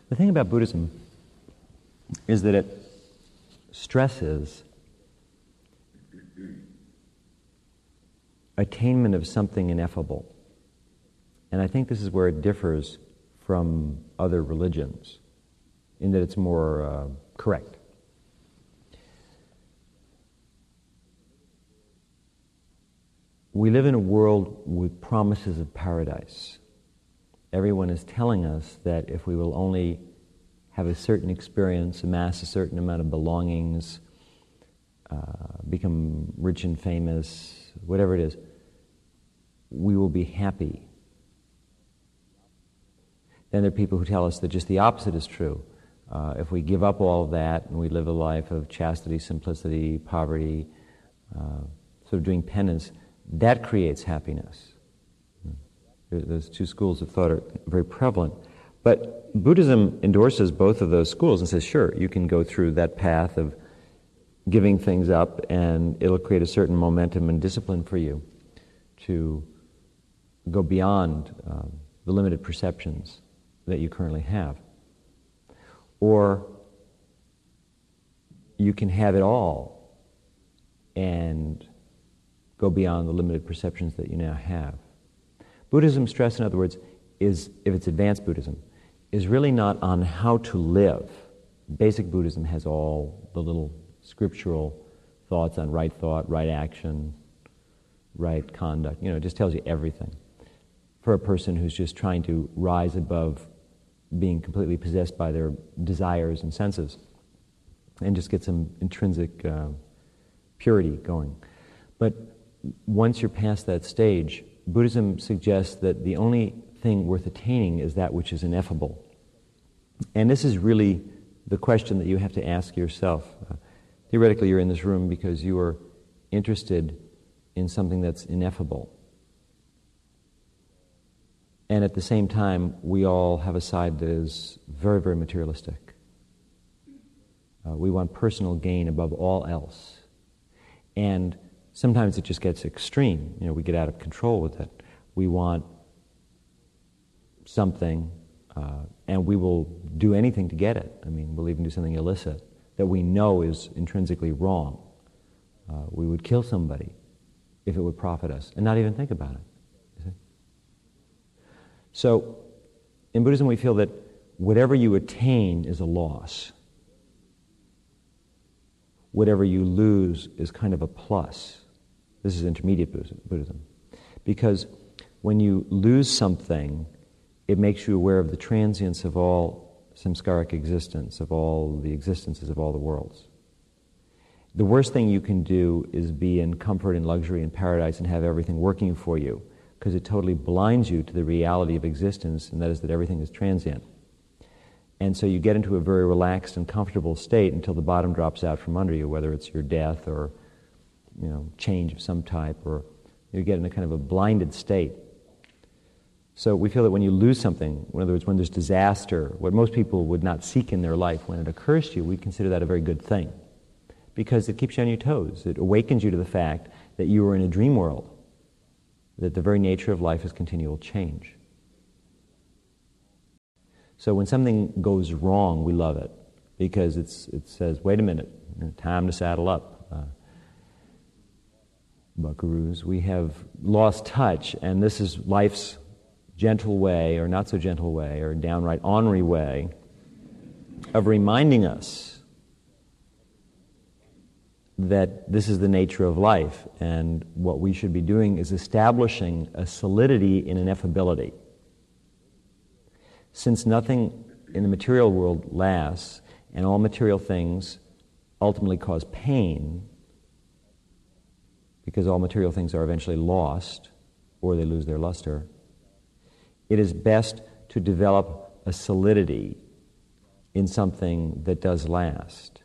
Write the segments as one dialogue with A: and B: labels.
A: The thing about Buddhism is that it stresses attainment of something ineffable. And I think this is where it differs from other religions, in that it's more correct. We live in a world with promises of paradise. Everyone is telling us that if we will only have a certain experience, amass a certain amount of belongings, become rich and famous, whatever it is, we will be happy. Then there are people who tell us that just the opposite is true. If we give up all of that and we live a life of chastity, simplicity, poverty, sort of doing penance, that creates happiness. Those two schools of thought are very prevalent. But Buddhism endorses both of those schools and says, sure, you can go through that path of giving things up and it'll create a certain momentum and discipline for you to go beyond the limited perceptions that you currently have. Or you can have it all and go beyond the limited perceptions that you now have. Buddhism's stress, in other words, is, if it's advanced Buddhism, is really not on how to live. Basic Buddhism has all the little scriptural thoughts on right thought, right action, right conduct. It just tells you everything. For a person who's just trying to rise above being completely possessed by their desires and senses and just get some intrinsic purity going. But once you're past that stage, Buddhism suggests that the only thing worth attaining is that which is ineffable. And this is really the question that you have to ask yourself. Theoretically, you're in this room because you are interested in something that's ineffable. And at the same time, we all have a side that is very, very materialistic. We want personal gain above all else. And sometimes it just gets extreme. We get out of control with it. We want something, and we will do anything to get it. We'll even do something illicit that we know is intrinsically wrong. We would kill somebody if it would profit us, and not even think about it. So, in Buddhism we feel that whatever you attain is a loss. Whatever you lose is kind of a plus. This is intermediate Buddhism. Because when you lose something, it makes you aware of the transience of all samskaric existence, of all the existences of all the worlds. The worst thing you can do is be in comfort and luxury and paradise and have everything working for you, because it totally blinds you to the reality of existence, and that is that everything is transient. And so you get into a very relaxed and comfortable state until the bottom drops out from under you, whether it's your death or change of some type, or you get in a kind of a blinded state. So we feel that when you lose something, in other words, when there's disaster, what most people would not seek in their life, when it occurs to you, we consider that a very good thing, because it keeps you on your toes. It awakens you to the fact that you are in a dream world, that the very nature of life is continual change. So when something goes wrong, we love it, because it says, wait a minute, time to saddle up. Buckaroos, we have lost touch, and this is life's gentle way, or not so gentle way, or downright ornery way of reminding us that this is the nature of life, and what we should be doing is establishing a solidity in ineffability. Since nothing in the material world lasts, and all material things ultimately cause pain, because all material things are eventually lost, or they lose their luster, it is best to develop a solidity in something that does last.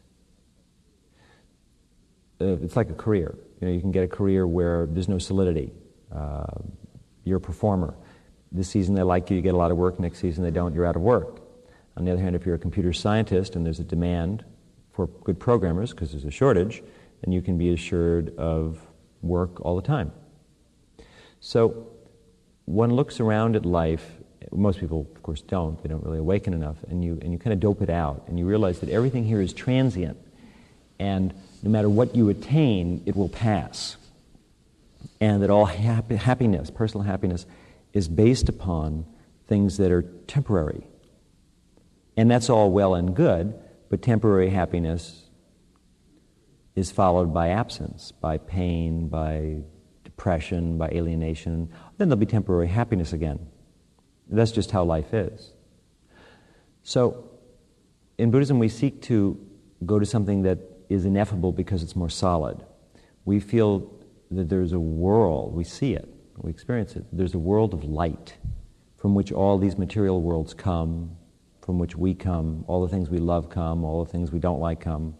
A: It's like a career. You can get a career where there's no solidity. You're a performer. This season they like you, you get a lot of work. Next season they don't, you're out of work. On the other hand, if you're a computer scientist and there's a demand for good programmers, because there's a shortage, then you can be assured of work all the time. So one looks around at life most people, of course, don't. They don't really awaken enough. And you kind of dope it out. And you realize that everything here is transient. And no matter what you attain, it will pass. And that all happiness, personal happiness, is based upon things that are temporary. And that's all well and good, but temporary happiness is followed by absence, by pain, by depression, by alienation. Then there'll be temporary happiness again. That's just how life is. So, in Buddhism, we seek to go to something that is ineffable because it's more solid. We feel that there's a world, we see it, we experience it. There's a world of light from which all these material worlds come, from which we come, all the things we love come, all the things we don't like come.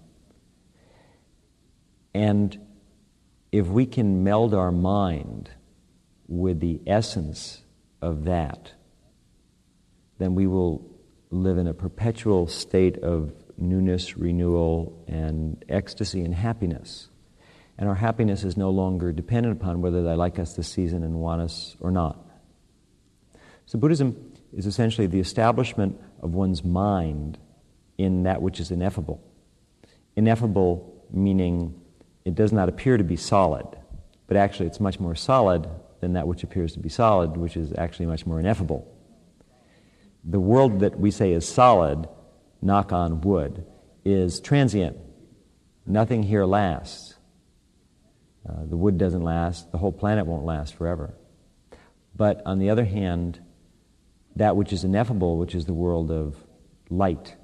A: And if we can meld our mind with the essence of that, then we will live in a perpetual state of newness, renewal, and ecstasy and happiness. And our happiness is no longer dependent upon whether they like us this season and want us or not. So Buddhism is essentially the establishment of one's mind in that which is ineffable. Ineffable meaning it does not appear to be solid, but actually it's much more solid than that which appears to be solid, which is actually much more ineffable. The world that we say is solid, knock on wood, is transient. Nothing here lasts. The wood doesn't last. The whole planet won't last forever. But on the other hand, that which is ineffable, which is the world of light,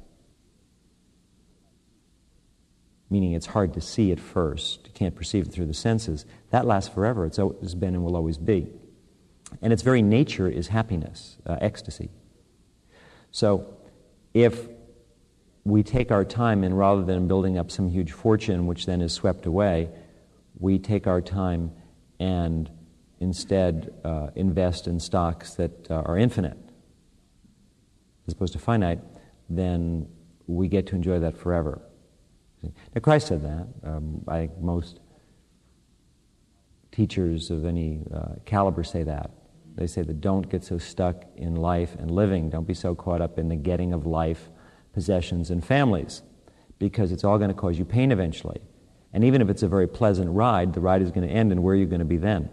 A: meaning it's hard to see at first, you can't perceive it through the senses, that lasts forever. It's always been and will always be. And its very nature is happiness, ecstasy. So if we take our time and rather than building up some huge fortune which then is swept away, we take our time and instead invest in stocks that are infinite as opposed to finite, then we get to enjoy that forever. Now Christ said that. I think most teachers of any caliber say that. They say that don't get so stuck in life and living. Don't be so caught up in the getting of life, possessions, and families, because it's all going to cause you pain eventually. And even if it's a very pleasant ride, the ride is going to end, and where are you going to be then?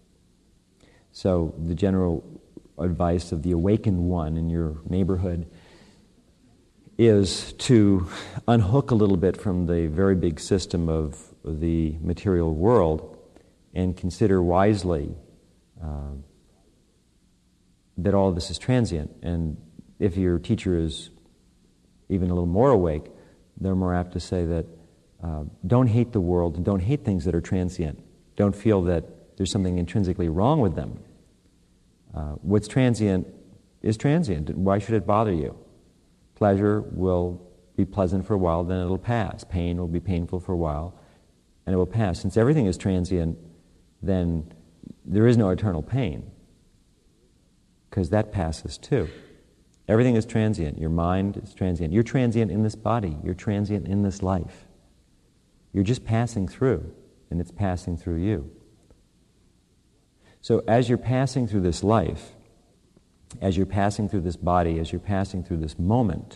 A: So the general advice of the awakened one in your neighborhood is to unhook a little bit from the very big system of the material world and consider wisely that all of this is transient. And if your teacher is even a little more awake, they're more apt to say that don't hate the world and don't hate things that are transient. Don't feel that there's something intrinsically wrong with them. What's transient is transient. Why should it bother you? Pleasure will be pleasant for a while, then it'll pass. Pain will be painful for a while, and it will pass. Since everything is transient, then there is no eternal pain, because that passes too. Everything is transient. Your mind is transient. You're transient in this body. You're transient in this life. You're just passing through, and it's passing through you. So as you're passing through this life, as you're passing through this body, as you're passing through this moment,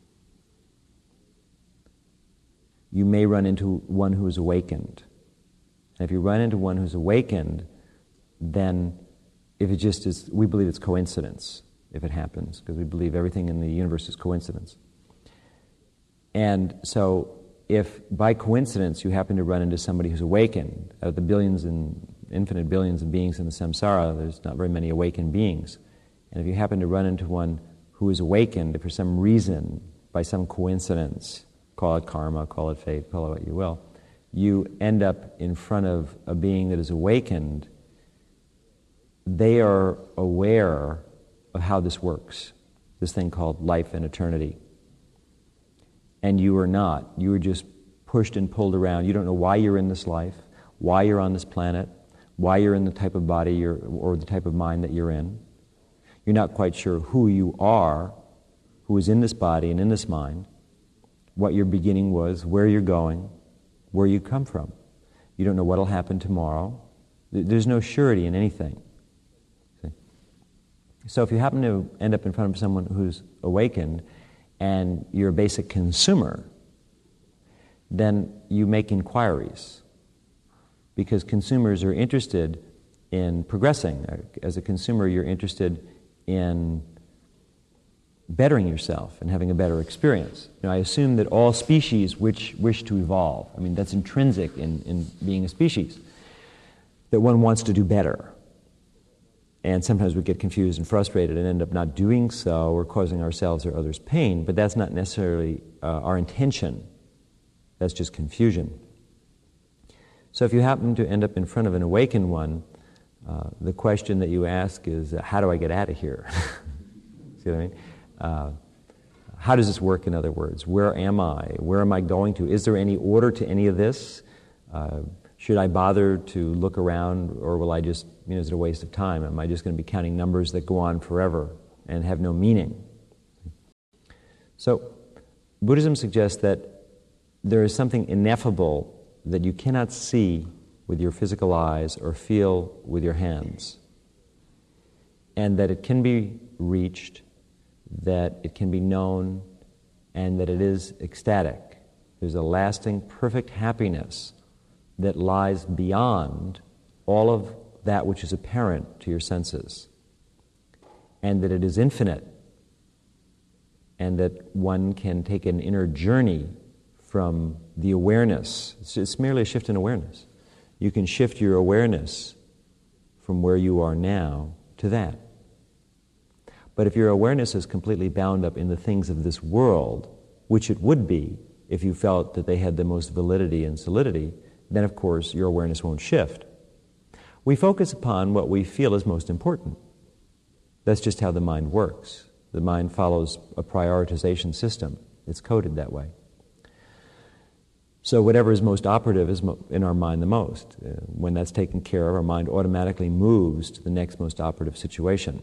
A: you may run into one who is awakened. And if you run into one who's awakened, then if it just is, we believe it's coincidence if it happens, because we believe everything in the universe is coincidence. And so if by coincidence you happen to run into somebody who's awakened, out of the billions and infinite billions of beings in the samsara, there's not very many awakened beings. And if you happen to run into one who is awakened for some reason, by some coincidence, call it karma, call it fate, call it what you will, you end up in front of a being that is awakened. They are aware of how this works, this thing called life and eternity. And you are not. You are just pushed and pulled around. You don't know why you're in this life, why you're on this planet, why you're in the type of body or the type of mind that you're in. You're not quite sure who you are, who is in this body and in this mind, what your beginning was, where you're going, where you come from. You don't know what will happen tomorrow. There's no surety in anything. See? So if you happen to end up in front of someone who's awakened and you're a basic consumer, then you make inquiries, because consumers are interested in progressing. As a consumer, you're interested in bettering yourself and having a better experience. I assume that all species which wish to evolve, that's intrinsic in being a species, that one wants to do better. And sometimes we get confused and frustrated and end up not doing so or causing ourselves or others pain, but that's not necessarily our intention. That's just confusion. So if you happen to end up in front of an awakened one, the question that you ask is, how do I get out of here? See what I mean? How does this work, in other words? Where am I? Where am I going to? Is there any order to any of this? Should I bother to look around, or will I just, is it a waste of time? Am I just going to be counting numbers that go on forever and have no meaning? So Buddhism suggests that there is something ineffable that you cannot see with your physical eyes or feel with your hands, and that it can be reached, that it can be known, and that it is ecstatic. There's a lasting, perfect happiness that lies beyond all of that which is apparent to your senses, and that it is infinite, and that one can take an inner journey from the awareness. It's merely a shift in awareness. You can shift your awareness from where you are now to that. But if your awareness is completely bound up in the things of this world, which it would be if you felt that they had the most validity and solidity, then of course your awareness won't shift. We focus upon what we feel is most important. That's just how the mind works. The mind follows a prioritization system. It's coded that way. So whatever is most operative is in our mind the most. When that's taken care of, our mind automatically moves to the next most operative situation.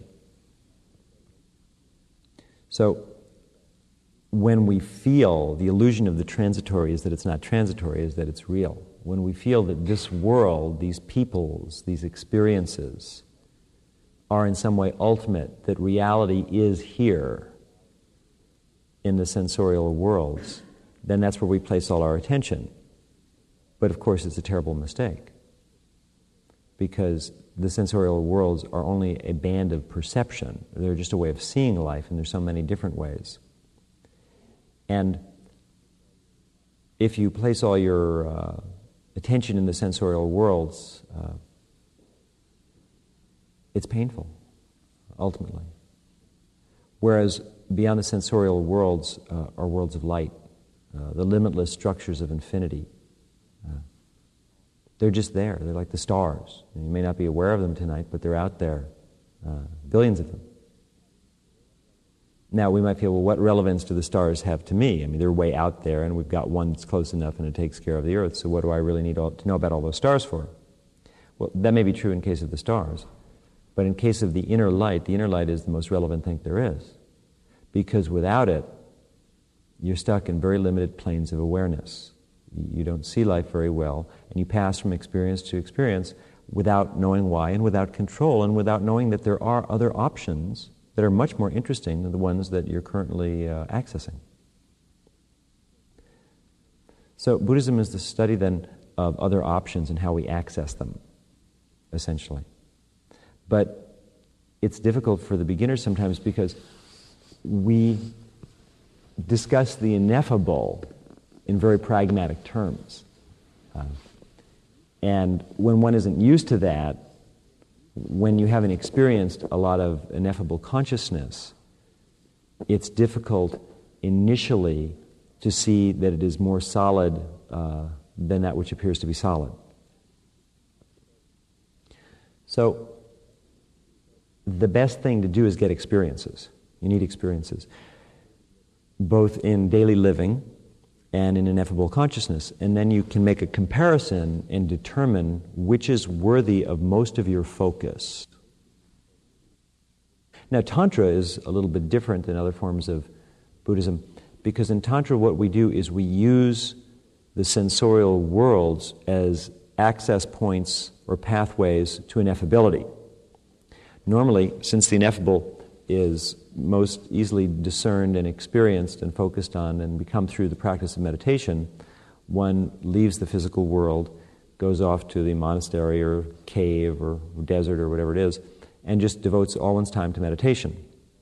A: So when we feel, the illusion of the transitory is that it's not transitory, is that it's real. When we feel that this world, these peoples, these experiences are in some way ultimate, that reality is here in the sensorial worlds, then that's where we place all our attention. But of course it's a terrible mistake, because the sensorial worlds are only a band of perception. They're just a way of seeing life, and there's so many different ways. And if you place all your attention in the sensorial worlds, it's painful, ultimately. Whereas beyond the sensorial worlds are worlds of light, the limitless structures of infinity. They're just there. They're like the stars. You may not be aware of them tonight, but they're out there, billions of them. Now, we might feel, well, what relevance do the stars have to me? They're way out there, and we've got one that's close enough, and it takes care of the earth, so what do I really need to know about all those stars for? Well, that may be true in case of the stars, but in case of the inner light is the most relevant thing there is, because without it, you're stuck in very limited planes of awareness. You don't see life very well, and you pass from experience to experience without knowing why, and without control, and without knowing that there are other options that are much more interesting than the ones that you're currently accessing. So Buddhism is the study then of other options and how we access them, essentially. But it's difficult for the beginners sometimes because we discuss the ineffable in very pragmatic terms. And when one isn't used to that, when you haven't experienced a lot of ineffable consciousness, it's difficult initially to see that it is more solid than that which appears to be solid. So the best thing to do is get experiences. You need experiences, both in daily living and in ineffable consciousness. And then you can make a comparison and determine which is worthy of most of your focus. Now, Tantra is a little bit different than other forms of Buddhism, because in Tantra what we do is we use the sensorial worlds as access points or pathways to ineffability. Normally, since the ineffable is most easily discerned and experienced and focused on and become through the practice of meditation, one leaves the physical world, goes off to the monastery or cave or desert or whatever it is, and just devotes all one's time to meditation.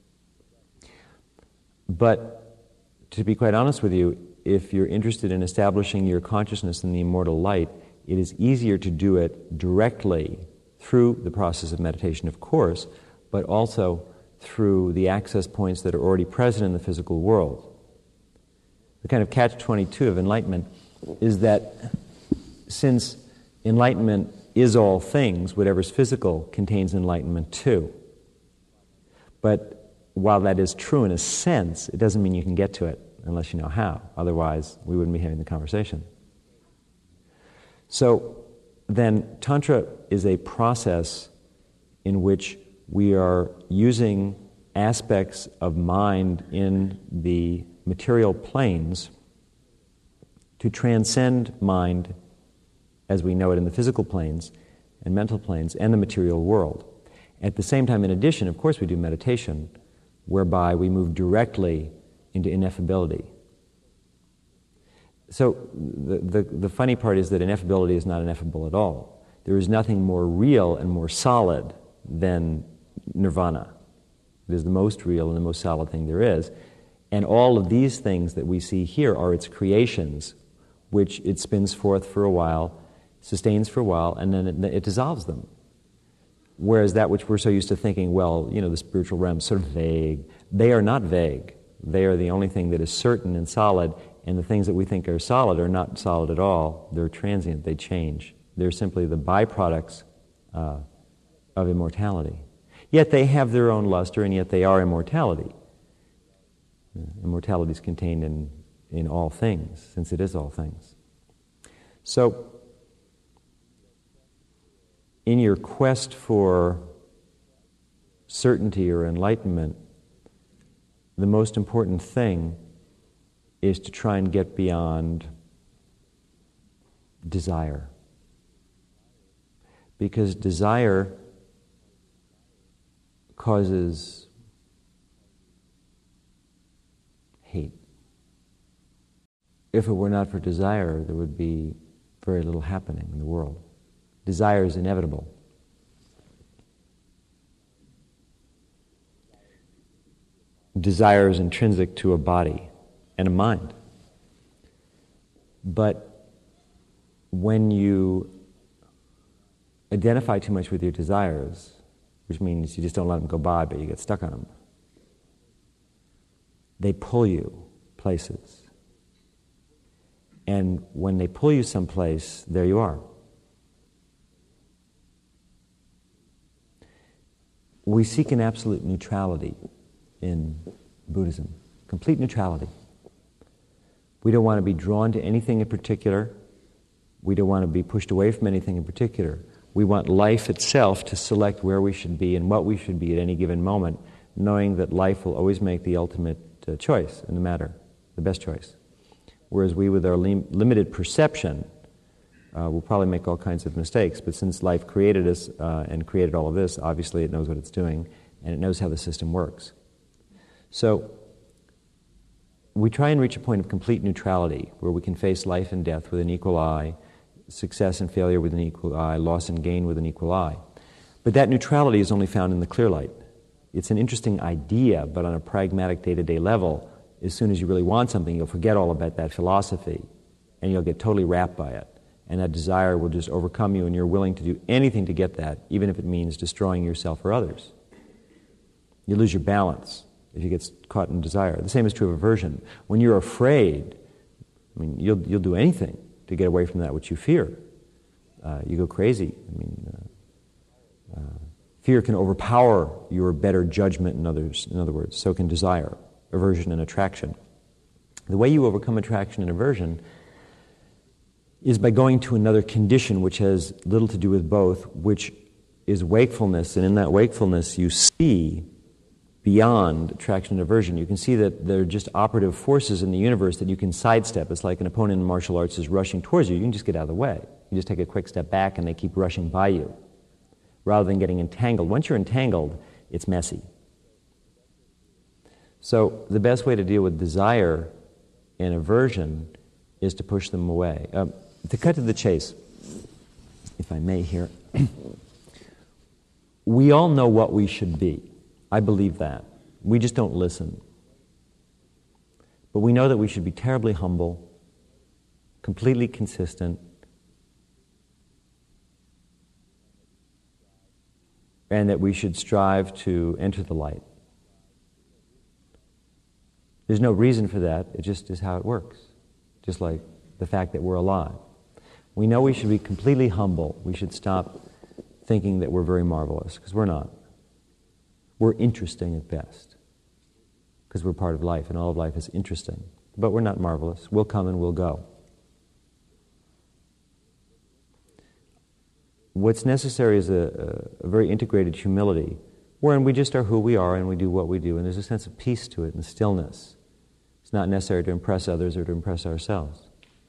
A: But to be quite honest with you, if you're interested in establishing your consciousness in the immortal light, it is easier to do it directly through the process of meditation, of course, but also through the access points that are already present in the physical world. The kind of catch-22 of enlightenment is that since enlightenment is all things, whatever's physical contains enlightenment too. But while that is true in a sense, it doesn't mean you can get to it unless you know how. Otherwise, we wouldn't be having the conversation. So then, Tantra is a process in which we are using aspects of mind in the material planes to transcend mind as we know it in the physical planes and mental planes and the material world. At the same time, in addition, of course, we do meditation, whereby we move directly into ineffability. So the funny part is that ineffability is not ineffable at all. There is nothing more real and more solid than nirvana. It is the most real and the most solid thing there is. And all of these things that we see here are its creations, which it spins forth for a while, sustains for a while, and then it dissolves them. Whereas that which we're so used to thinking, well, you know, the spiritual realm's sort of vague. They are not vague. They are the only thing that is certain and solid, and the things that we think are solid are not solid at all. They're transient, they change. They're simply the byproducts of immortality. Yet they have their own luster, and yet they are immortality. Immortality is contained in all things, since it is all things. So, in your quest for certainty or enlightenment, the most important thing is to try and get beyond desire. Because desire causes hate. If it were not for desire, there would be very little happening in the world. Desire is inevitable. Desire is intrinsic to a body and a mind. But when you identify too much with your desires, which means you just don't let them go by, but you get stuck on them, they pull you places. And when they pull you someplace, there you are. We seek an absolute neutrality in Buddhism, complete neutrality. We don't want to be drawn to anything in particular. We don't want to be pushed away from anything in particular. We want life itself to select where we should be and what we should be at any given moment, knowing that life will always make the ultimate choice in the matter, the best choice. Whereas we, with our limited perception, will probably make all kinds of mistakes. But since life created us and created all of this, obviously it knows what it's doing, and it knows how the system works. So we try and reach a point of complete neutrality, where we can face life and death with an equal eye, success and failure with an equal eye, loss and gain with an equal eye. But that neutrality is only found in the clear light. It's an interesting idea, but on a pragmatic day-to-day level, as soon as you really want something, you'll forget all about that philosophy, and you'll get totally wrapped by it. And that desire will just overcome you, and you're willing to do anything to get that, even if it means destroying yourself or others. You lose your balance if you get caught in desire. The same is true of aversion. When you're afraid, I mean, you'll do anything to get away from that which you fear. You go crazy. I mean, fear can overpower your better judgment in other words. So can desire, aversion, and attraction. The way you overcome attraction and aversion is by going to another condition which has little to do with both, which is wakefulness. And in that wakefulness, you see beyond attraction and aversion. You can see that there are just operative forces in the universe that you can sidestep. It's like an opponent in martial arts is rushing towards you. You can just get out of the way. You just take a quick step back and they keep rushing by you, rather than getting entangled. Once you're entangled, it's messy. So the best way to deal with desire and aversion is to push them away. To cut to the chase, if I may here, we all know what we should be. I believe that. We just don't listen. But we know that we should be terribly humble, completely consistent, and that we should strive to enter the light. There's no reason for that, it just is how it works. Just like the fact that we're alive. We know we should be completely humble. We should stop thinking that we're very marvelous, because we're not. We're interesting at best, because we're part of life, and all of life is interesting. But we're not marvelous. We'll come and we'll go. What's necessary is a very integrated humility, wherein we just are who we are and we do what we do, and there's a sense of peace to it and stillness. It's not necessary to impress others or to impress ourselves.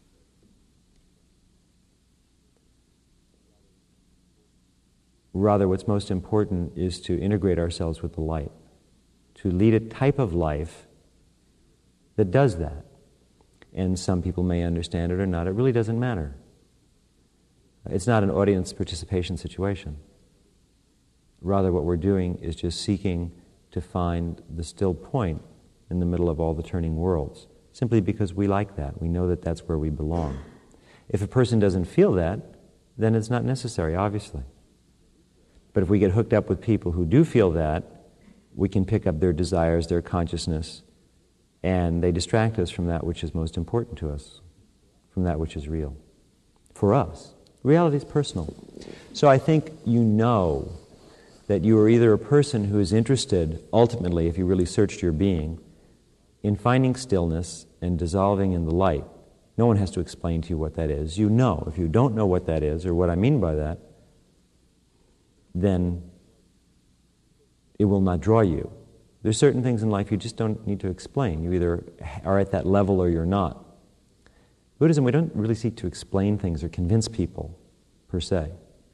A: Rather, what's most important is to integrate ourselves with the light, to lead a type of life that does that. And some people may understand it or not. It really doesn't matter. It's not an audience participation situation. Rather, what we're doing is just seeking to find the still point in the middle of all the turning worlds, simply because we like that. We know that that's where we belong. If a person doesn't feel that, then it's not necessary, obviously. But if we get hooked up with people who do feel that, we can pick up their desires, their consciousness, and they distract us from that which is most important to us, from that which is real. For us, reality is personal. So I think you know that you are either a person who is interested, ultimately, if you really searched your being, in finding stillness and dissolving in the light. No one has to explain to you what that is. You know. If you don't know what that is, or what I mean by that, then it will not draw you. There's certain things in life you just don't need to explain. You either are at that level or you're not. Buddhism, we don't really seek to explain things or convince people, per se.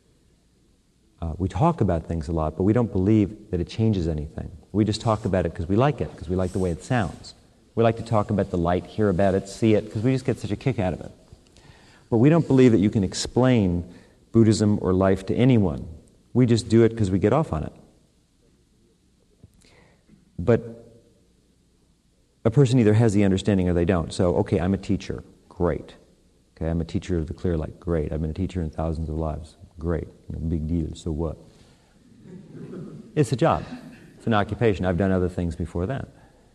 A: We talk about things a lot, but we don't believe that it changes anything. We just talk about it because we like it, because we like the way it sounds. We like to talk about the light, hear about it, see it, because we just get such a kick out of it. But we don't believe that you can explain Buddhism or life to anyone. We just do it because we get off on it. But a person either has the understanding or they don't. So, okay, I'm a teacher. Great. Okay, I'm a teacher of the clear light. Great. I've been a teacher in thousands of lives. Great. Big deal. So what? It's a job. It's an occupation. I've done other things before that.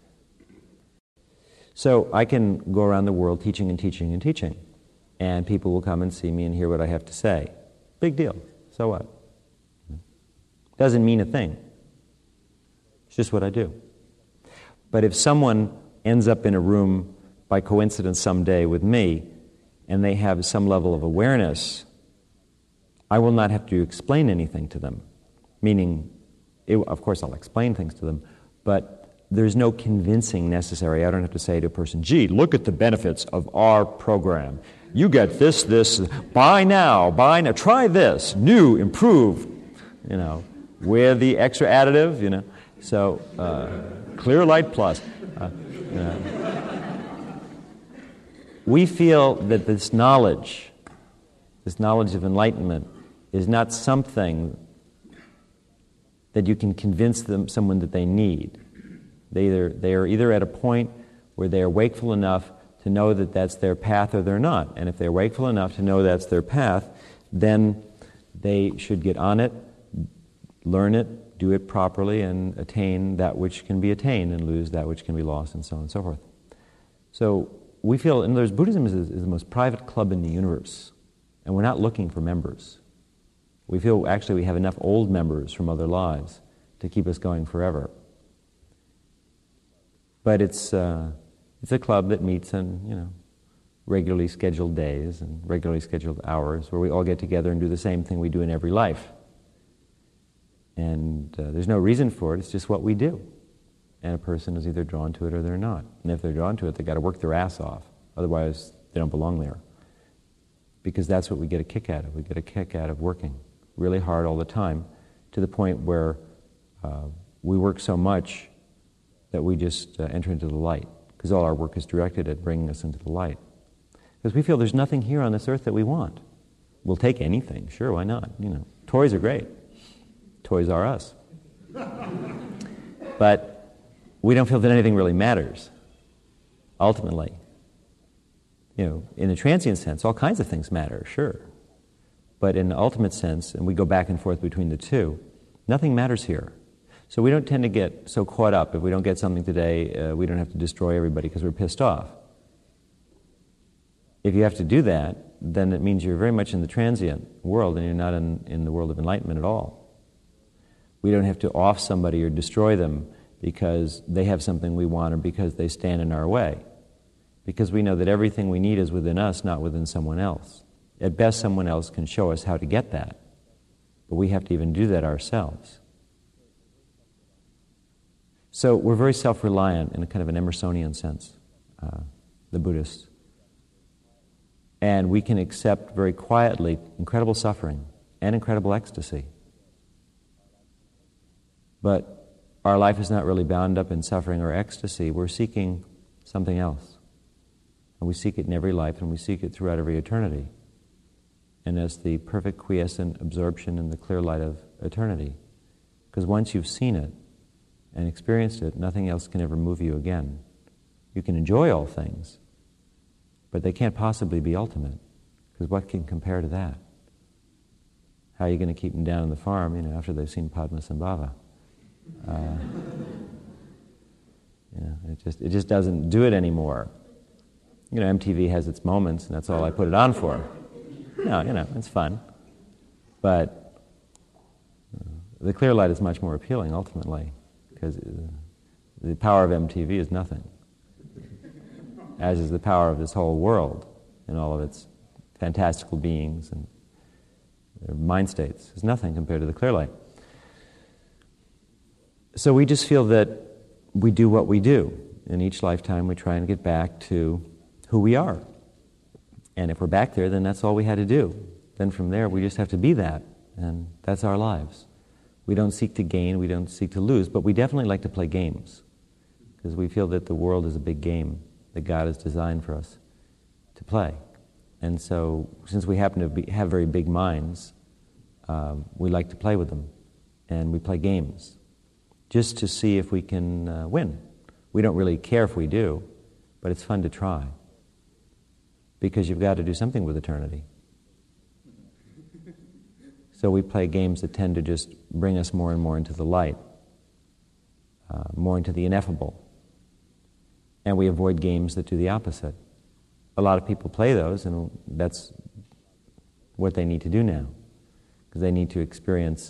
A: So I can go around the world teaching and teaching and teaching. And people will come and see me and hear what I have to say. Big deal. So what? Doesn't mean a thing. It's just what I do. But if someone ends up in a room by coincidence someday with me, and they have some level of awareness, I will not have to explain anything to them. Meaning, of course I'll explain things to them, but there's no convincing necessary. I don't have to say to a person, gee, look at the benefits of our program. You get this, buy now, try this, new, improved, with the extra additive, So, Clear Light Plus. We feel that this knowledge of enlightenment, is not something that you can convince someone that they need. They are either at a point where they are wakeful enough to know that that's their path, or they're not. And if they're wakeful enough to know that's their path, then they should get on it, learn it, do it properly, and attain that which can be attained, and lose that which can be lost, and so on and so forth. So we feel, in other words, Buddhism is the most private club in the universe, and we're not looking for members. We feel actually we have enough old members from other lives to keep us going forever. But it's a club that meets on regularly scheduled days and regularly scheduled hours, where we all get together and do the same thing we do in every life. And there's no reason for it, it's just what we do. And a person is either drawn to it or they're not. And if they're drawn to it, they've got to work their ass off. Otherwise, they don't belong there. Because that's what we get a kick out of. We get a kick out of working really hard all the time, to the point where we work so much that we just enter into the light, because all our work is directed at bringing us into the light. Because we feel there's nothing here on this earth that we want. We'll take anything, sure, why not? Toys are great. Toys are us. But we don't feel that anything really matters, ultimately. In a transient sense, all kinds of things matter, sure. But in the ultimate sense, and we go back and forth between the two, nothing matters here. So we don't tend to get so caught up. If we don't get something today, we don't have to destroy everybody because we're pissed off. If you have to do that, then it means you're very much in the transient world and you're not in the world of enlightenment at all. We don't have to off somebody or destroy them because they have something we want or because they stand in our way. Because we know that everything we need is within us, not within someone else. At best, someone else can show us how to get that. But we have to even do that ourselves. So we're very self-reliant in a kind of an Emersonian sense, the Buddhists. And we can accept very quietly incredible suffering and incredible ecstasy. But our life is not really bound up in suffering or ecstasy. We're seeking something else. And we seek it in every life, and we seek it throughout every eternity. And as the perfect quiescent absorption in the clear light of eternity. Because once you've seen it and experienced it, nothing else can ever move you again. You can enjoy all things, but they can't possibly be ultimate, because what can compare to that? How are you going to keep them down on the farm, after they've seen Padmasambhava? It just doesn't do it anymore. MTV has its moments, and that's all I put it on for. No, it's fun. But the clear light is much more appealing, ultimately, because the power of MTV is nothing, as is the power of this whole world and all of its fantastical beings and their mind states. It's nothing compared to the clear light. So we just feel that we do what we do. In each lifetime we try and get back to who we are. And if we're back there, then that's all we had to do. Then from there we just have to be that, and that's our lives. We don't seek to gain, we don't seek to lose, but we definitely like to play games, because we feel that the world is a big game that God has designed for us to play. And so, since we happen to have very big minds, we like to play with them, and we play games, just to see if we can win. We don't really care if we do, but it's fun to try, because you've got to do something with eternity. So we play games that tend to just bring us more and more into the light, more into the ineffable. And we avoid games that do the opposite. A lot of people play those, and that's what they need to do now, because they need to experience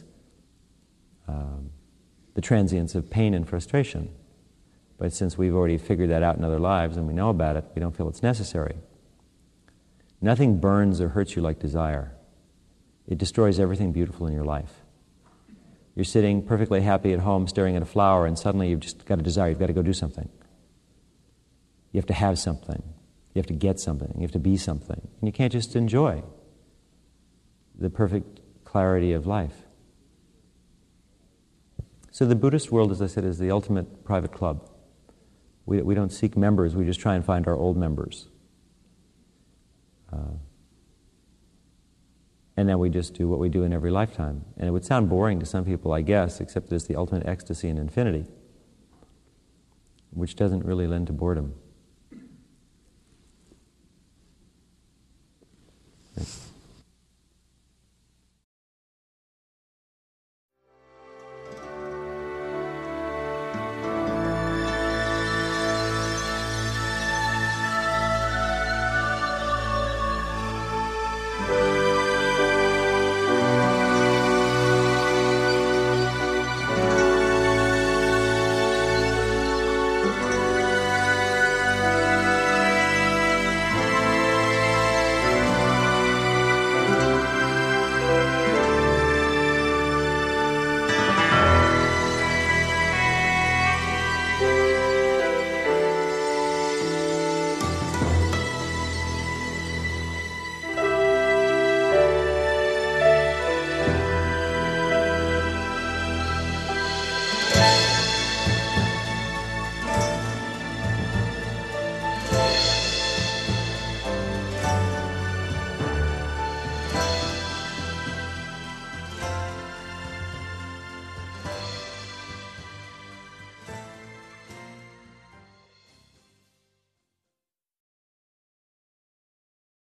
A: the transience of pain and frustration. But since we've already figured that out in other lives and we know about it, we don't feel it's necessary. Nothing burns or hurts you like desire. It destroys everything beautiful in your life. You're sitting perfectly happy at home staring at a flower, and suddenly you've just got a desire. You've got to go do something. You have to have something. You have to get something. You have to be something. And you can't just enjoy the perfect clarity of life. So the Buddhist world, as I said, is the ultimate private club. We don't seek members. We just try and find our old members. And then we just do what we do in every lifetime. And it would sound boring to some people, I guess, except that it's the ultimate ecstasy in infinity, which doesn't really lend to boredom.